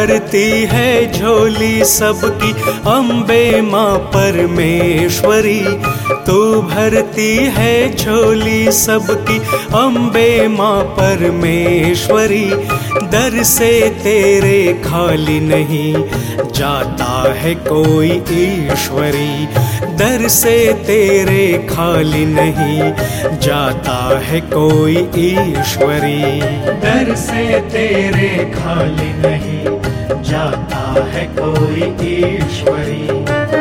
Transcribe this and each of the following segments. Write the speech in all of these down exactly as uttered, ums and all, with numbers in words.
भरती है झोली सबकी अम्बे माँ परमेश्वरी। तू भरती है झोली सबकी अम्बे माँ परमेश्वरी। दर से तेरे खाली नहीं जाता है कोई ईश्वरी। दर से तेरे खाली नहीं जाता है कोई ईश्वरी। दर से तेरे खाली नहीं जाता है कोई ईश्वरी।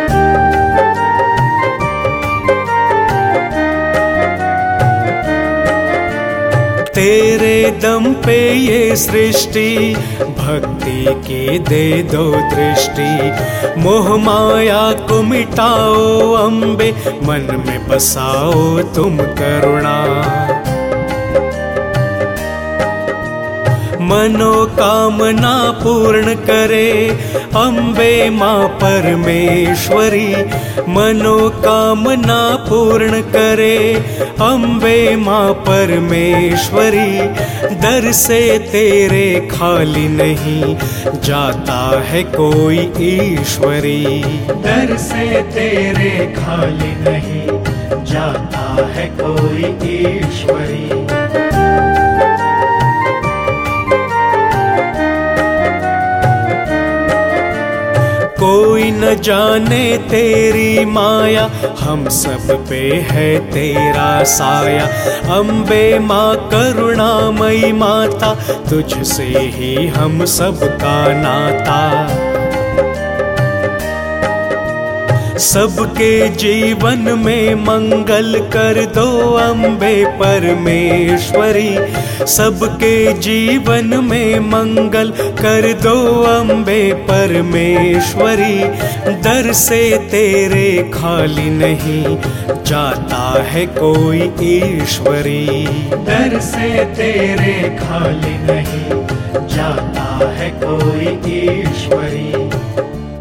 तेरे दम पे ये सृष्टि भक्ति की दे दो दृष्टि। मोह माया को मिटाओ अम्बे, मन में बसाओ तुम करुणा। मनोकामना पूर्ण करे अम्बे माँ परमेश्वरी। मनोकामना पूर्ण करे अम्बे माँ परमेश्वरी। दर से तेरे खाली नहीं जाता है कोई ईश्वरी। दर से तेरे खाली नहीं जाता है कोई ईश्वरी। कोई न जाने तेरी माया, हम सब पे है तेरा साया। अम्बे माँ करुणामयी माता, तुझसे ही हम सब का नाता। सबके जीवन में मंगल कर दो अम्बे परमेश्वरी। सबके जीवन में मंगल कर दो अम्बे परमेश्वरी। दर से तेरे खाली नहीं जाता है कोई ईश्वरी। दर से तेरे खाली नहीं जाता है कोई ईश्वरी।